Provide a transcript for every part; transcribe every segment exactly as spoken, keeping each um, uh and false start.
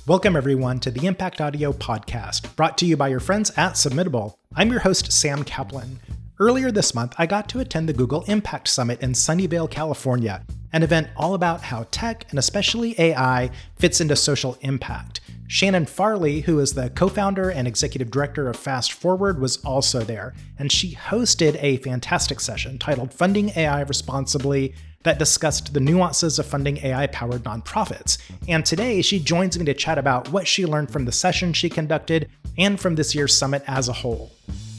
Welcome, everyone, to the Impact Audio podcast, brought to you by your friends at Submittable. I'm your host, Sam Kaplan. Earlier this month, I got to attend the Google Impact Summit in Sunnyvale, California, an event all about how tech, and especially A I, fits into social impact. Shannon Farley, who is the co-founder and executive director of Fast Forward, was also there, and she hosted a fantastic session titled Funding A I Responsibly that discussed the nuances of funding A I-powered nonprofits. And today, she joins me to chat about what she learned from the session she conducted and from this year's summit as a whole.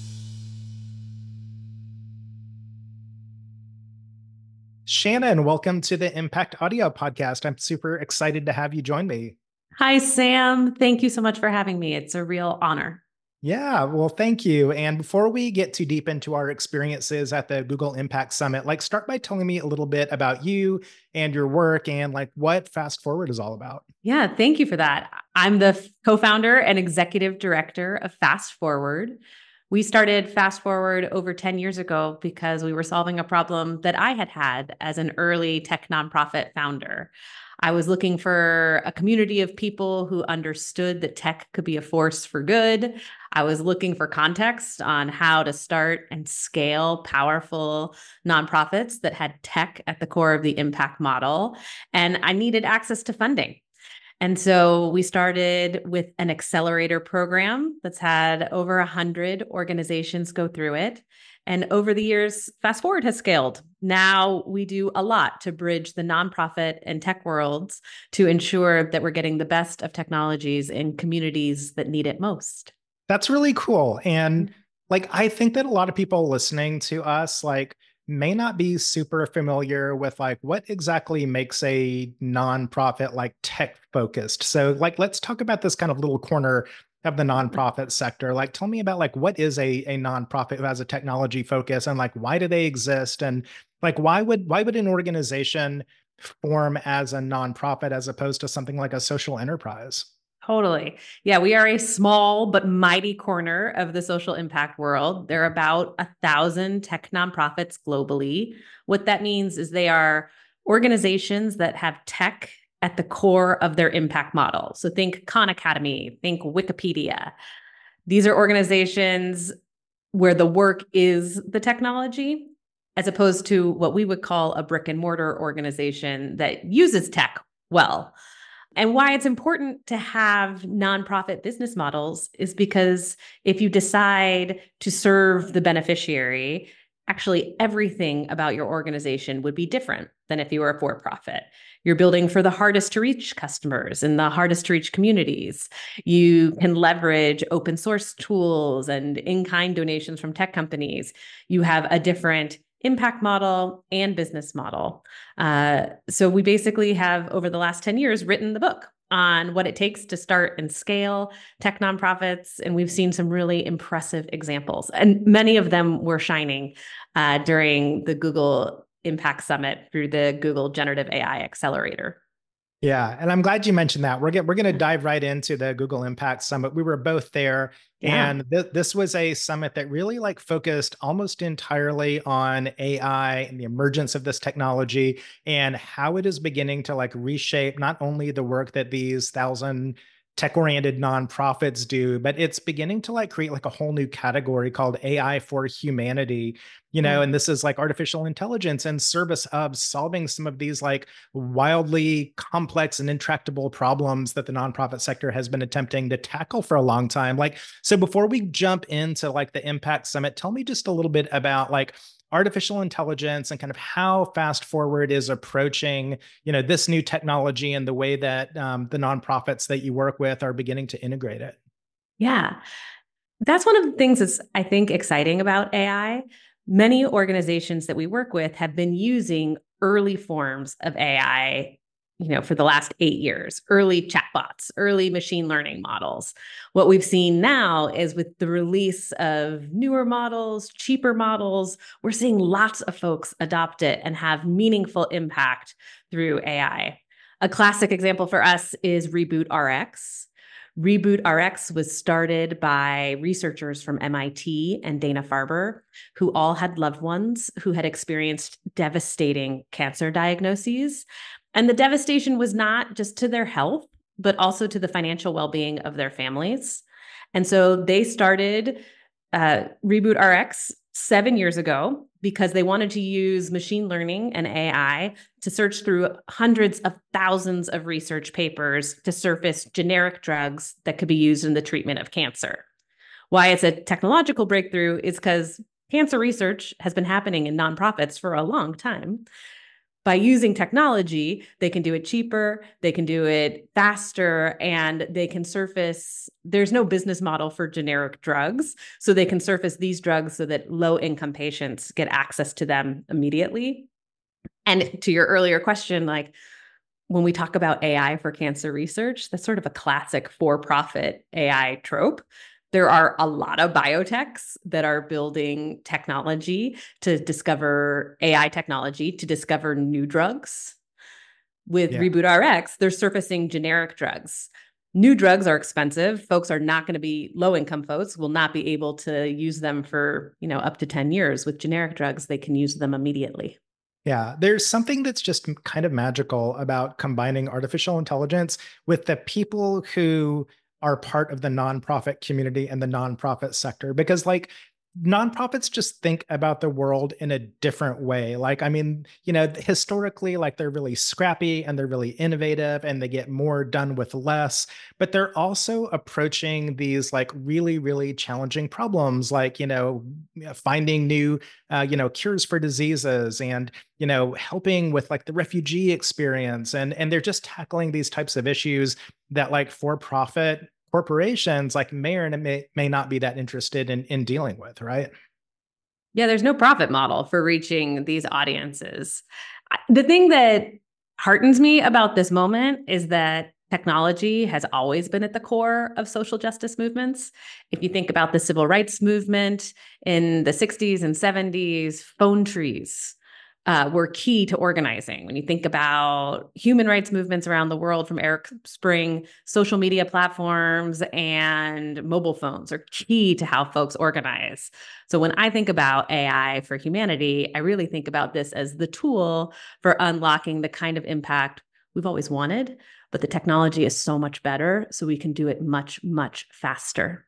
Shannon, welcome to the Impact Audio podcast. I'm super excited to have you join me. Hi, Sam. Thank you so much for having me. It's a real honor. Yeah, well, thank you. And before we get too deep into our experiences at the Google Impact Summit, like start by telling me a little bit about you and your work and like what Fast Forward is all about. Yeah, thank you for that. I'm the co-founder and executive director of Fast Forward. We started Fast Forward over ten years ago because we were solving a problem that I had had as an early tech nonprofit founder. I was looking for a community of people who understood that tech could be a force for good. I was looking for context on how to start and scale powerful nonprofits that had tech at the core of the impact model. And I needed access to funding. And so we started with an accelerator program that's had over one hundred organizations go through it. And over the years, Fast Forward has scaled. Now we do a lot to bridge the nonprofit and tech worlds to ensure that we're getting the best of technologies in communities that need it most. That's really cool. And like, I think that a lot of people listening to us, like, may not be super familiar with like what exactly makes a nonprofit like tech focused. So like, let's talk about this kind of little corner of the nonprofit sector. Like, tell me about like, what is a, a nonprofit who has a technology focus and like, why do they exist? And like, why would, why would an organization form as a nonprofit as opposed to something like a social enterprise? Totally. Yeah, we are a small but mighty corner of the social impact world. There are about a thousand tech nonprofits globally. What that means is they are organizations that have tech at the core of their impact model. So think Khan Academy, think Wikipedia. These are organizations where the work is the technology, as opposed to what we would call a brick and mortar organization that uses tech well. And why it's important to have nonprofit business models is because if you decide to serve the beneficiary, actually everything about your organization would be different than if you were a for-profit. You're building for the hardest to reach customers in the hardest to reach communities. You can leverage open source tools and in-kind donations from tech companies. You have a different impact model and business model. Uh, so we basically have, over the last ten years, written the book on what it takes to start and scale tech nonprofits. And we've seen some really impressive examples. And many of them were shining uh, during the Google Impact Summit through the Google Generative A I Accelerator. Yeah, and I'm glad you mentioned that. We're get, we're going to dive right into the Google Impact Summit. We were both there, yeah. and th- this was a summit that really like focused almost entirely on A I and the emergence of this technology and how it is beginning to like reshape not only the work that these thousand tech-oriented nonprofits do, but it's beginning to like create like a whole new category called A I for humanity, you know, and this is like artificial intelligence and service of solving some of these like wildly complex and intractable problems that the nonprofit sector has been attempting to tackle for a long time. Like, so before we jump into like the Impact Summit, tell me just a little bit about like artificial intelligence and kind of how Fast Forward is approaching, you know, this new technology and the way that um, the nonprofits that you work with are beginning to integrate it. Yeah, that's one of the things that's, I think, exciting about A I. Many organizations that we work with have been using early forms of A I, you know, for the last eight years, early chatbots, early machine learning models. What we've seen now is with the release of newer models, cheaper models, we're seeing lots of folks adopt it and have meaningful impact through A I. A classic example for us is RebootRx. RebootRx was started by researchers from M I T and Dana-Farber, who all had loved ones who had experienced devastating cancer diagnoses. And the devastation was not just to their health, but also to the financial well-being of their families. And so they started uh, Reboot R X seven years ago because they wanted to use machine learning and A I to search through hundreds of thousands of research papers to surface generic drugs that could be used in the treatment of cancer. Why it's a technological breakthrough is because cancer research has been happening in nonprofits for a long time. By using technology, they can do it cheaper, they can do it faster, and they can surface, there's no business model for generic drugs. So they can surface these drugs so that low-income patients get access to them immediately. And to your earlier question, like when we talk about A I for cancer research, that's sort of a classic for-profit A I trope. There are a lot of biotechs that are building technology to discover A I technology to discover new drugs. With yeah. Reboot R X, they're surfacing generic drugs. New drugs are expensive. Folks are not going to be low-income folks will not be able to use them for, you know, up to ten years. With generic drugs, they can use them immediately. Yeah, there's something that's just kind of magical about combining artificial intelligence with the people who are part of the nonprofit community and the nonprofit sector, because like nonprofits just think about the world in a different way. Like, I mean, you know, historically, like they're really scrappy and they're really innovative and they get more done with less, but they're also approaching these like really, really challenging problems, like, you know, finding new, uh, you know, cures for diseases and, you know, helping with like the refugee experience. And, and they're just tackling these types of issues that like for-profit corporations like may or may, may not be that interested in, in dealing with, right? Yeah, there's no profit model for reaching these audiences. The thing that heartens me about this moment is that technology has always been at the core of social justice movements. If you think about the civil rights movement in the sixties and seventies, phone trees Uh, were key to organizing. When you think about human rights movements around the world from Arab Spring, social media platforms and mobile phones are key to how folks organize. So when I think about A I for humanity, I really think about this as the tool for unlocking the kind of impact we've always wanted, but the technology is so much better, so we can do it much, much faster.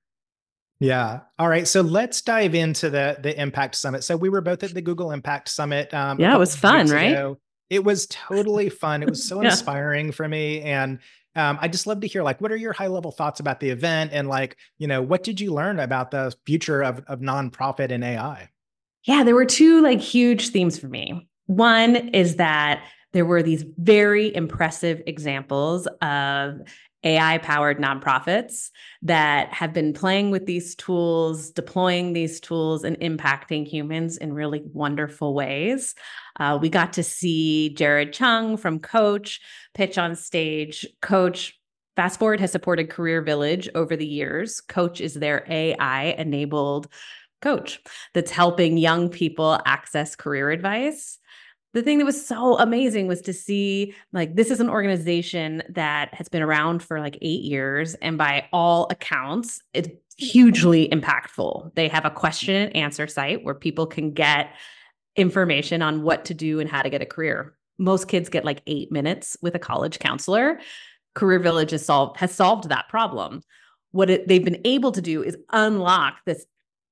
Yeah. All right. So let's dive into the the Impact Summit. So we were both at the Google Impact Summit. Um, yeah, it was fun, right? Ago. It was totally fun. It was so yeah. inspiring for me. And um, I just love to hear, like, what are your high level thoughts about the event? And like, you know, what did you learn about the future of, of nonprofit and A I? Yeah, there were two like huge themes for me. One is that there were these very impressive examples of A I-powered nonprofits that have been playing with these tools, deploying these tools, and impacting humans in really wonderful ways. Uh, we got to see Jared Chung from Coach pitch on stage. Coach, fast forward, has supported Career Village over the years. Coach is their A I-enabled coach that's helping young people access career advice. The thing that was so amazing was to see, like, this is an organization that has been around for like eight years. And by all accounts, it's hugely impactful. They have a question and answer site where people can get information on what to do and how to get a career. Most kids get like eight minutes with a college counselor. Career Village has solved, has solved that problem. What it, they've been able to do is unlock this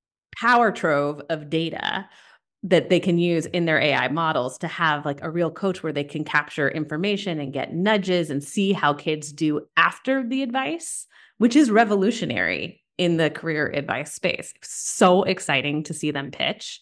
power trove of data that they can use in their A I models to have like a real coach where they can capture information and get nudges and see how kids do after the advice, which is revolutionary in the career advice space. So exciting to see them pitch.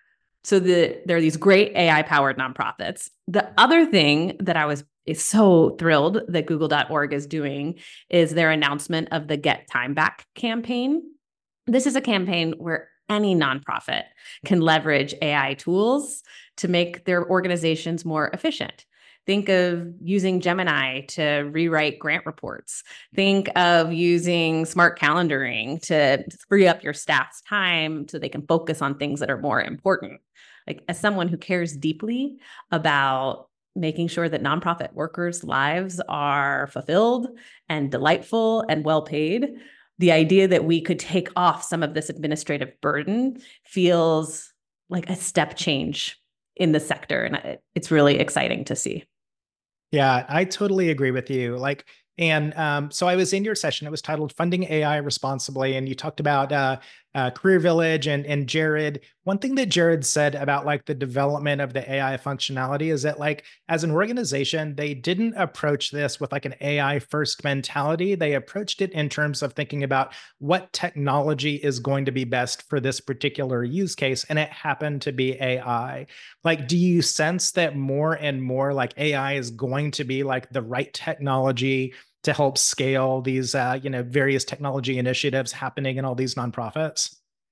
So the, there are these great A I-powered nonprofits. The other thing that I was is so thrilled that Google dot org is doing is their announcement of the Get Time Back campaign. This is a campaign where any nonprofit can leverage A I tools to make their organizations more efficient. Think of using Gemini to rewrite grant reports. Think of using smart calendaring to free up your staff's time so they can focus on things that are more important. Like, as someone who cares deeply about making sure that nonprofit workers' lives are fulfilled and delightful and well paid, the idea that we could take off some of this administrative burden feels like a step change in the sector. And it's really exciting to see. Yeah, I totally agree with you. Like, And um, so I was in your session. It was titled "Funding A I Responsibly," and you talked about uh, uh, Career Village and and Jared. One thing that Jared said about like the development of the A I functionality is that like as an organization, they didn't approach this with like an A I first mentality. They approached it in terms of thinking about what technology is going to be best for this particular use case, and it happened to be A I. Like, do you sense that more and more like A I is going to be like the right technology to help scale these, uh, you know, various technology initiatives happening in all these nonprofits?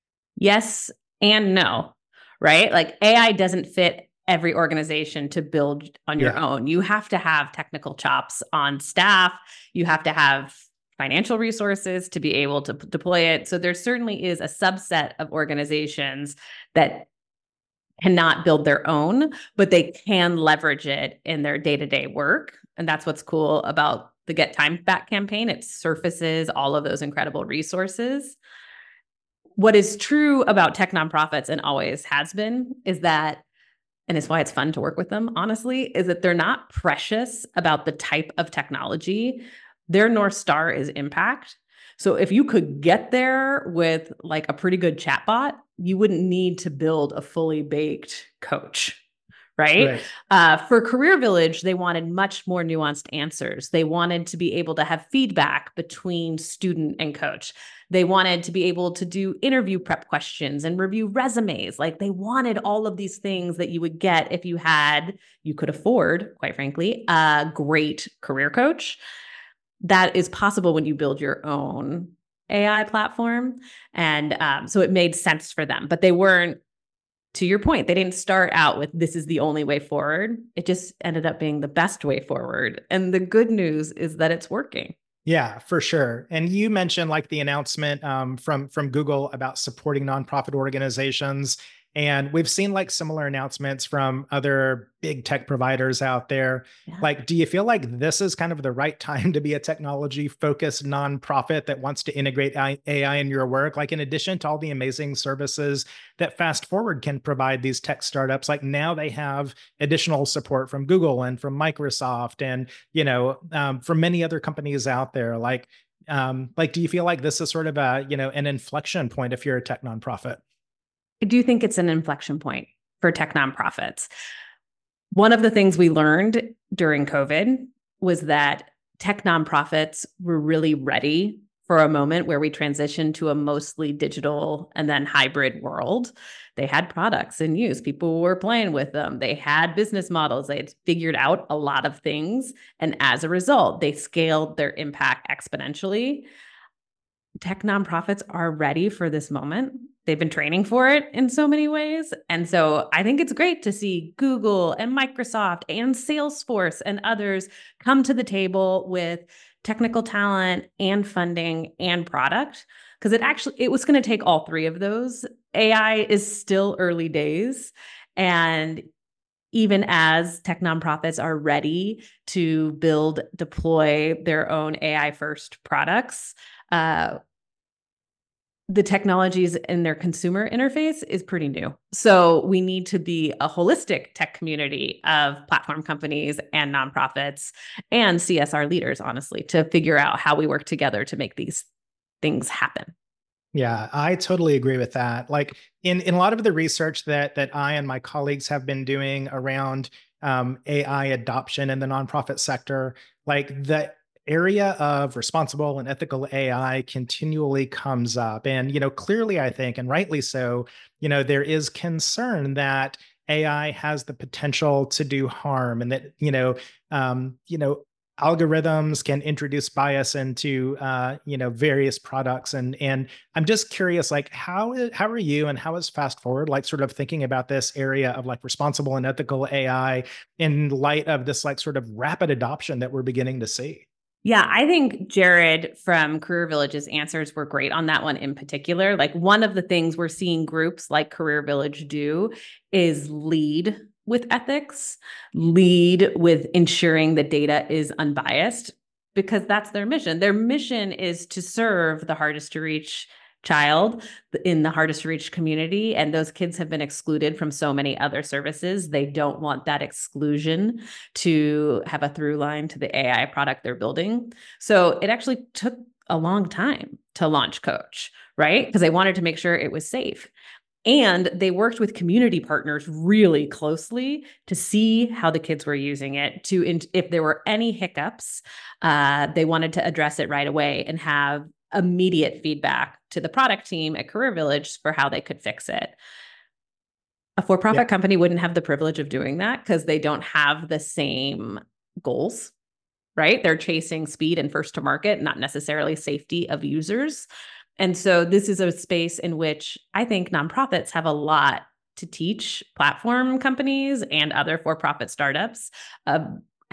Yes and no, right? Like A I doesn't fit every organization to build on your Yeah. own. You have to have technical chops on staff. You have to have financial resources to be able to p- deploy it. So there certainly is a subset of organizations that cannot build their own, but they can leverage it in their day-to-day work. And that's what's cool about the Get Time Back campaign. It surfaces all of those incredible resources. What is true about tech nonprofits and always has been is that, and it's why it's fun to work with them, honestly, is that they're not precious about the type of technology. Their North Star is impact. So if you could get there with like a pretty good chatbot, you wouldn't need to build a fully baked coach, right? Right. Uh, for Career Village, they wanted much more nuanced answers. They wanted to be able to have feedback between student and coach. They wanted to be able to do interview prep questions and review resumes. Like they wanted all of these things that you would get if you had, you could afford, quite frankly, a great career coach. That is possible when you build your own A I platform. And um, so it made sense for them, but they weren't, to your point, they didn't start out with this is the only way forward. It just ended up being the best way forward. And the good news is that it's working. Yeah, for sure. And you mentioned like the announcement um, from from Google about supporting nonprofit organizations, and we've seen like similar announcements from other big tech providers out there. Yeah. Like, do you feel like this is kind of the right time to be a technology focused nonprofit that wants to integrate A I in your work? Like, in addition to all the amazing services that Fast Forward can provide these tech startups, like now they have additional support from Google and from Microsoft and you know, um, from many other companies out there. Like, um, like, do you feel like this is sort of a, you know, an inflection point if you're a tech nonprofit? I do think it's an inflection point for tech nonprofits. One of the things we learned during COVID was that tech nonprofits were really ready for a moment where we transitioned to a mostly digital and then hybrid world. They had products in use. People were playing with them. They had business models. They had figured out a lot of things. And as a result, they scaled their impact exponentially. Tech nonprofits are ready for this moment. They've been training for it in so many ways. And so I think it's great to see Google and Microsoft and Salesforce and others come to the table with technical talent and funding and product, because it actually it was going to take all three of those. A I is still early days, and even as tech nonprofits are ready to build, deploy their own A I first products, uh, the technologies in their consumer interface is pretty new. So we need to be a holistic tech community of platform companies and nonprofits and C S R leaders, honestly, to figure out how we work together to make these things happen. Yeah, I totally agree with that. Like in in a lot of the research that that I and my colleagues have been doing around um, A I adoption in the nonprofit sector, like the area of responsible and ethical A I continually comes up. And you know, clearly, I think, and rightly so, you know, there is concern that A I has the potential to do harm, and that you know, um, you know, algorithms can introduce bias into uh, you know various products and and I'm just curious like how how are you and how is Fast Forward like sort of thinking about this area of like responsible and ethical A I in light of this like sort of rapid adoption that we're beginning to see? Yeah, I think Jared from Career Village's answers were great on that one in particular. Like one of the things we're seeing groups like Career Village do is lead with ethics, lead with ensuring the data is unbiased, because that's their mission. Their mission is to serve the hardest to reach child in the hardest to reach community. And those kids have been excluded from so many other services. They don't want that exclusion to have a through line to the A I product they're building. So it actually took a long time to launch Coach, right? Because they wanted to make sure it was safe. And they worked with community partners really closely to see how the kids were using it. To if there were any hiccups, uh, they wanted to address it right away and have immediate feedback to the product team at Career Village for how they could fix it. A for-profit yeah. company wouldn't have the privilege of doing that because they don't have the same goals, right? They're chasing speed and first to market, not necessarily safety of users. And so this is a space in which I think nonprofits have a lot to teach platform companies and other for-profit startups of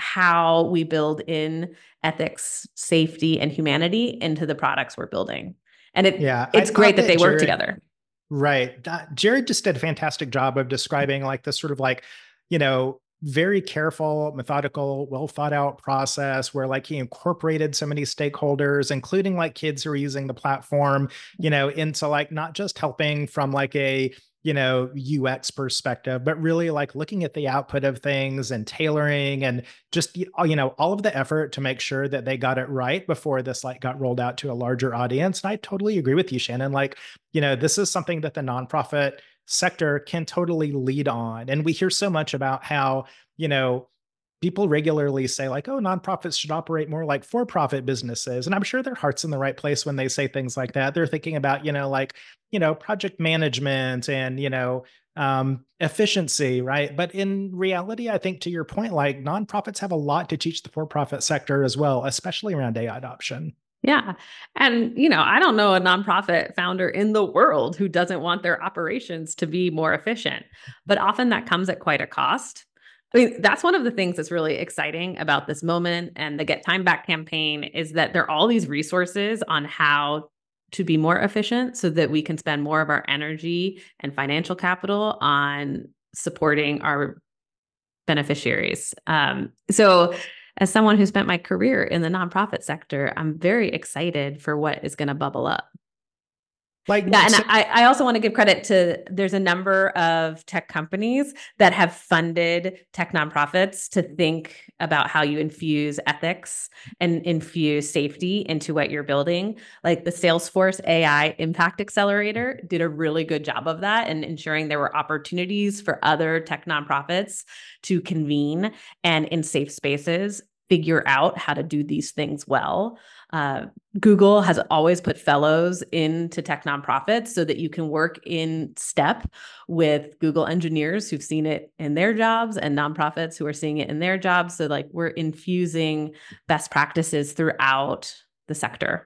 how we build in ethics, safety, and humanity into the products we're building. And it, yeah, it's great that, that they Jared, work together. Right. Uh, Jared just did a fantastic job of describing like this sort of like, you know, very careful, methodical, well thought out process where like he incorporated so many stakeholders, including like kids who are using the platform, you know, into like not just helping from like a, you know, U X perspective, but really like looking at the output of things and tailoring and just, you know, all of the effort to make sure that they got it right before this like got rolled out to a larger audience. And I totally agree with you, Shannon. Like, you know, this is something that the nonprofit sector can totally lead on. And we hear so much about how, you know, people regularly say like, oh, nonprofits should operate more like for-profit businesses. And I'm sure their heart's in the right place when they say things like that. They're thinking about, you know, like, you know, project management and, you know, um, efficiency, right? But in reality, I think to your point, like nonprofits have a lot to teach the for-profit sector as well, especially around A I adoption. Yeah. And, you know, I don't know a nonprofit founder in the world who doesn't want their operations to be more efficient, but often that comes at quite a cost. I mean, that's one of the things that's really exciting about this moment and the Get Time Back campaign is that there are all these resources on how to be more efficient so that we can spend more of our energy and financial capital on supporting our beneficiaries. Um, so as someone who spent my career in the nonprofit sector, I'm very excited for what is going to bubble up. Like, yeah, and so- I, I also want to give credit to, there's a number of tech companies that have funded tech nonprofits to think about how you infuse ethics and infuse safety into what you're building. Like the Salesforce A I Impact Accelerator did a really good job of that and ensuring there were opportunities for other tech nonprofits to convene and in safe spaces figure out how to do these things well. Uh, Google has always put fellows into tech nonprofits so that you can work in step with Google engineers who've seen it in their jobs and nonprofits who are seeing it in their jobs. So like we're infusing best practices throughout the sector.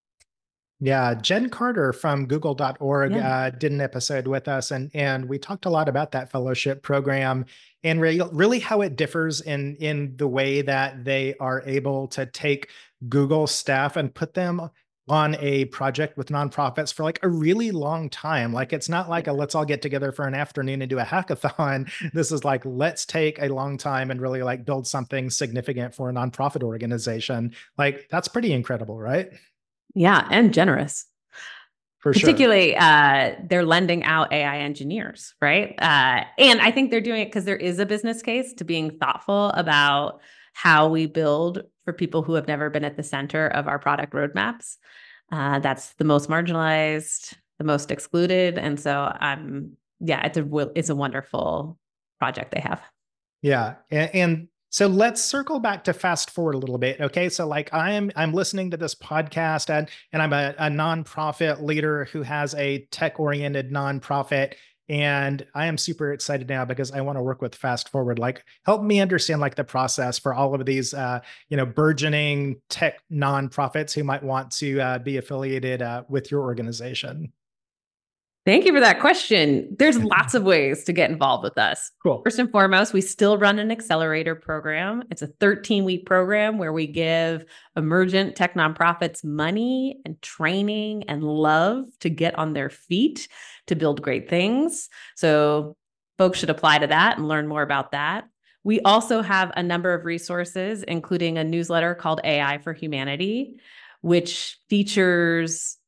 Yeah, Jen Carter from google dot org yeah. uh, did an episode with us, and and we talked a lot about that fellowship program and re- really how it differs in in the way that they are able to take Google staff and put them on a project with nonprofits for like a really long time. Like it's not like a let's all get together for an afternoon and do a hackathon. This is like let's take a long time and really like build something significant for a nonprofit organization. Like that's pretty incredible, right? Yeah, and generous. For Particularly, sure. uh, they're lending out A I engineers, right? Uh, and I think they're doing it because there is a business case to being thoughtful about how we build for people who have never been at the center of our product roadmaps. Uh, that's the most marginalized, the most excluded. And so, um, yeah, it's a it's a wonderful project they have. Yeah, and, and so let's circle back to fast forward a little bit. Okay. So like I'm, I'm listening to this podcast and, and I'm a, a nonprofit leader who has a tech oriented nonprofit. And I am super excited now because I want to work with Fast Forward. Like help me understand like the process for all of these, uh, you know, burgeoning tech nonprofits who might want to uh, be affiliated uh, with your organization. Thank you for that question. There's lots of ways to get involved with us. Cool. First and foremost, we still run an accelerator program. It's a thirteen week program where we give emergent tech nonprofits money and training and love to get on their feet to build great things. So folks should apply to that and learn more about that. We also have a number of resources, including a newsletter called A I for Humanity, which features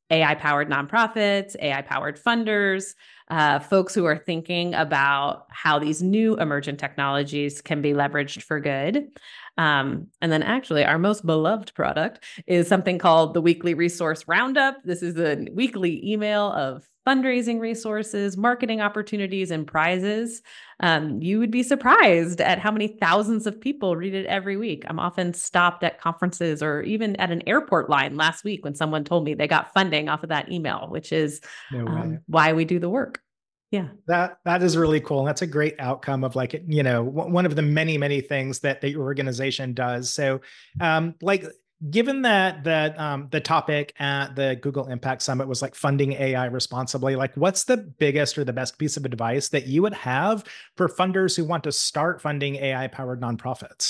A I-powered nonprofits, A I-powered funders, uh, folks who are thinking about how these new emergent technologies can be leveraged for good. Um, and then actually our most beloved product is something called the Weekly Resource Roundup. This is a weekly email of fundraising resources, marketing opportunities, and prizes. Um, you would be surprised at how many thousands of people read it every week. I'm often stopped at conferences or even at an airport line last week when someone told me they got funding off of that email, which is No way. um, why we do the work. Yeah. That that is really cool. And that's a great outcome of like, you know, w- one of the many, many things that, that your organization does. So um, like given that that um, the topic at the Google Impact Summit was like funding A I responsibly, like what's the biggest or the best piece of advice that you would have for funders who want to start funding A I powered nonprofits?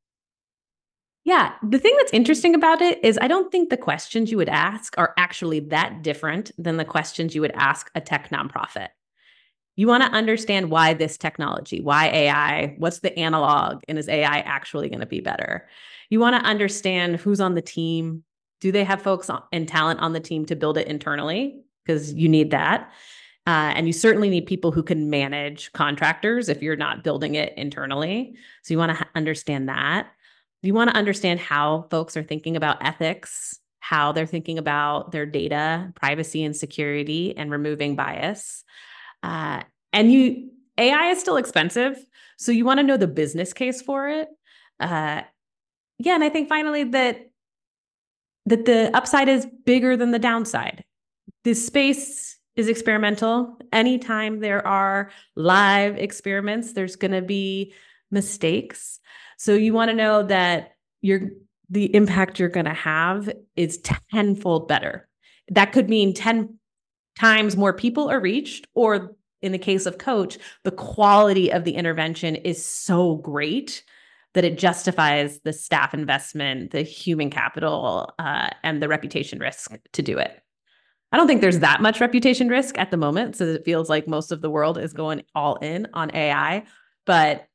Yeah. The thing that's interesting about it is I don't think the questions you would ask are actually that different than the questions you would ask a tech nonprofit. You want to understand why this technology, why A I, what's the analog, and is A I actually going to be better? You want to understand who's on the team. Do they have folks and talent on the team to build it internally? Because you need that. Uh, and you certainly need people who can manage contractors if you're not building it internally. So you want to ha- understand that. You want to understand how folks are thinking about ethics, how they're thinking about their data, privacy and security, and removing bias. Uh, and you, A I is still expensive, so you want to know the business case for it. Uh, yeah, and I think finally that that the upside is bigger than the downside. This space is experimental. Anytime there are live experiments, there's going to be mistakes. So you want to know that you're the impact you're going to have is tenfold better. That could mean ten times more people are reached, or in the case of Coach, the quality of the intervention is so great that it justifies the staff investment, the human capital, uh, and the reputation risk to do it. I don't think there's that much reputation risk at the moment, so it feels like most of the world is going all in on A I, but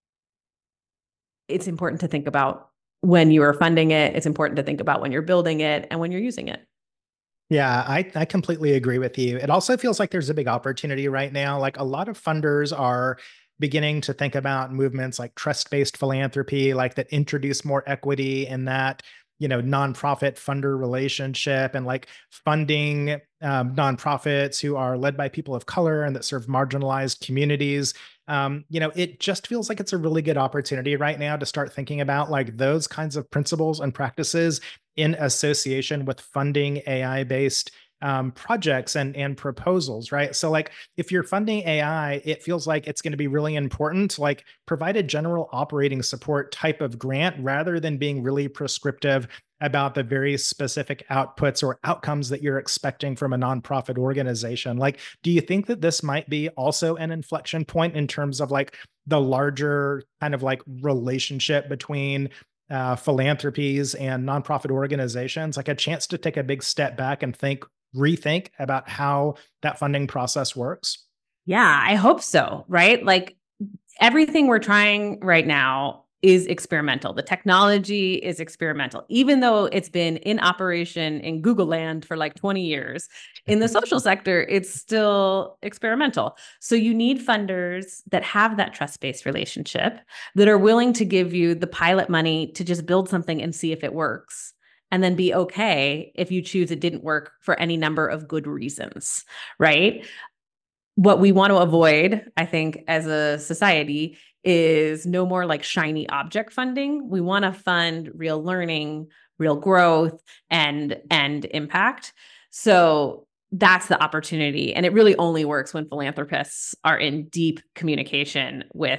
it's important to think about when you are funding it. It's important to think about when you're building it and when you're using it. Yeah, I, I completely agree with you. It also feels like there's a big opportunity right now. Like a lot of funders are beginning to think about movements like trust-based philanthropy, like that introduce more equity in that, you know, nonprofit funder relationship and like funding um, nonprofits who are led by people of color and that serve marginalized communities. Um, you know, it just feels like it's a really good opportunity right now to start thinking about like those kinds of principles and practices in association with funding A I based um, projects and and proposals, right? So like if you're funding A I, it feels like it's going to be really important to like provide a general operating support type of grant rather than being really prescriptive about the very specific outputs or outcomes that you're expecting from a nonprofit organization. Like, do you think that this might be also an inflection point in terms of like the larger kind of like relationship between uh, philanthropies and nonprofit organizations, like a chance to take a big step back and think, rethink about how that funding process works? Yeah, I hope so, right? Like everything we're trying right now is experimental. The technology is experimental, even though it's been in operation in Google land for like twenty years. In the social sector, it's still experimental. So you need funders that have that trust-based relationship, that are willing to give you the pilot money to just build something and see if it works, and then be okay if you choose it didn't work for any number of good reasons, right? What we want to avoid, I think, as a society is no more like shiny object funding. We want to fund real learning, real growth, and and impact. So that's the opportunity. And it really only works when philanthropists are in deep communication with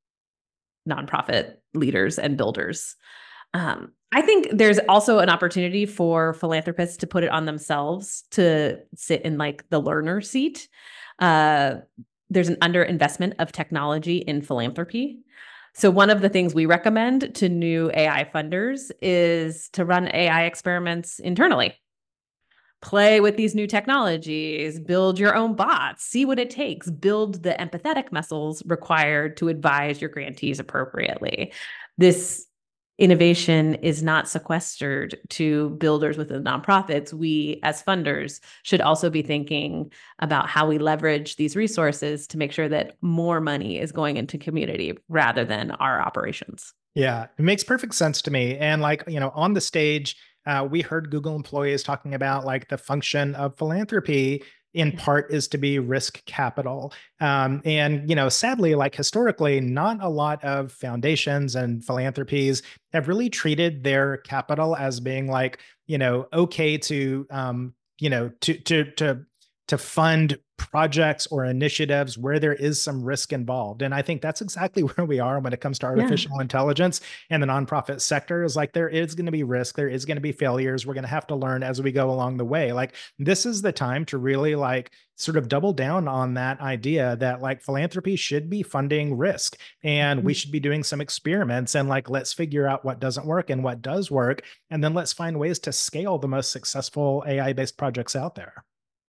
nonprofit leaders and builders. Um, I think there's also an opportunity for philanthropists to put it on themselves to sit in like the learner seat. Uh, there's an underinvestment of technology in philanthropy. So one of the things we recommend to new A I funders is to run A I experiments internally. Play with these new technologies, build your own bots, see what it takes, build the empathetic muscles required to advise your grantees appropriately. This innovation is not sequestered to builders within nonprofits. We, as funders, should also be thinking about how we leverage these resources to make sure that more money is going into community rather than our operations. Yeah, it makes perfect sense to me. And like, you know, on the stage, uh, we heard Google employees talking about like the function of philanthropy in part is to be risk capital. Um, and, you know, sadly, like historically, not a lot of foundations and philanthropies have really treated their capital as being like, you know, okay to, um, you know, to, to, to, to fund projects or initiatives where there is some risk involved. And I think that's exactly where we are when it comes to artificial yeah. intelligence and the nonprofit sector is like, there is going to be risk. There is going to be failures. We're going to have to learn as we go along the way. Like this is the time to really like sort of double down on that idea that like philanthropy should be funding risk and mm-hmm. we should be doing some experiments and like, let's figure out what doesn't work and what does work. And then let's find ways to scale the most successful A I-based projects out there.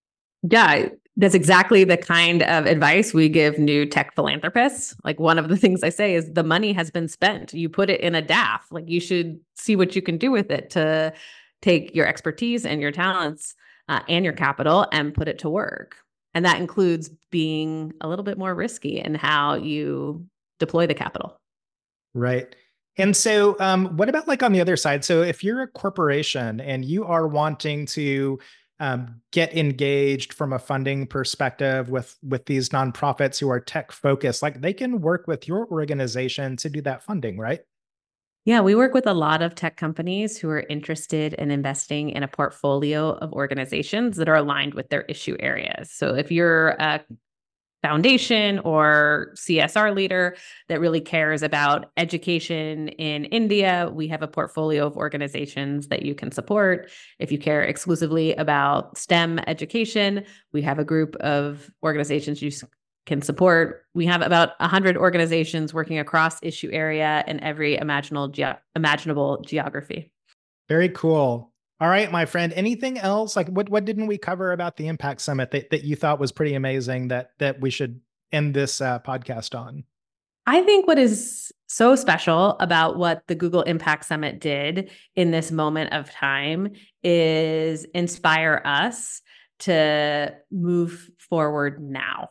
Yeah, that's exactly the kind of advice we give new tech philanthropists. Like one of the things I say is the money has been spent. You put it in a D A F. Like you should see what you can do with it to take your expertise and your talents uh, and your capital and put it to work. And that includes being a little bit more risky in how you deploy the capital. Right. And so um, what about like on the other side? So if you're a corporation and you are wanting to Um, get engaged from a funding perspective with, with these nonprofits who are tech focused, like they can work with your organization to do that funding, right? Yeah, we work with a lot of tech companies who are interested in investing in a portfolio of organizations that are aligned with their issue areas. So if you're a foundation or C S R leader that really cares about education in India, we have a portfolio of organizations that you can support. If you care exclusively about STEM education, we have a group of organizations you can support. We have about one hundred organizations working across issue area in every imaginable, ge- imaginable geography. Very cool. All right, my friend, anything else? Like what, what didn't we cover about the Impact Summit that, that you thought was pretty amazing that, that we should end this uh, podcast on? I think what is so special about what the Google Impact Summit did in this moment of time is inspire us to move forward now.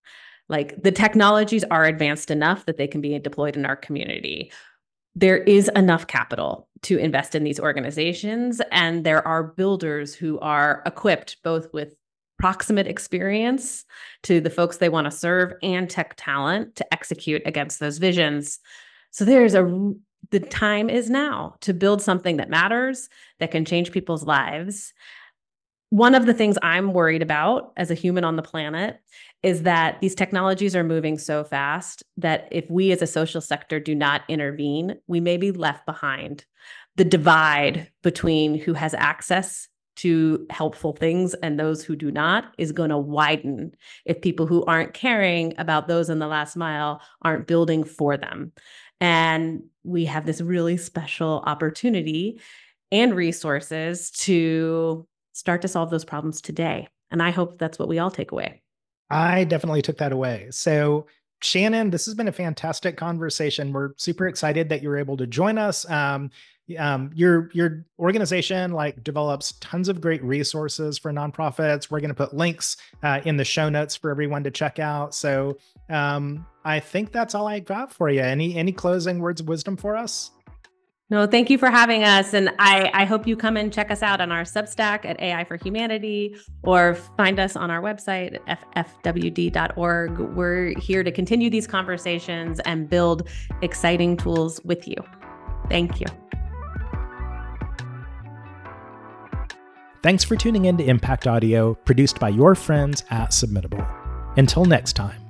Like the technologies are advanced enough that they can be deployed in our community. There is enough capital to invest in these organizations, and there are builders who are equipped both with proximate experience to the folks they want to serve and tech talent to execute against those visions. So there's a, the time is now to build something that matters, that can change people's lives. One of the things I'm worried about as a human on the planet is that these technologies are moving so fast that if we as a social sector do not intervene, we may be left behind. The divide between who has access to helpful things and those who do not is going to widen if people who aren't caring about those in the last mile aren't building for them. And we have this really special opportunity and resources to start to solve those problems today. And I hope that's what we all take away. I definitely took that away. So Shannon, this has been a fantastic conversation. We're super excited that you were able to join us. Um, um, your, your organization like develops tons of great resources for nonprofits. We're going to put links uh, in the show notes for everyone to check out. So um, I think that's all I got for you. Any, any closing words of wisdom for us? No, thank you for having us. And I, I hope you come and check us out on our Substack at A I for Humanity or find us on our website at f f w d dot org. We're here to continue these conversations and build exciting tools with you. Thank you. Thanks for tuning in to Impact Audio, produced by your friends at Submittable. Until next time.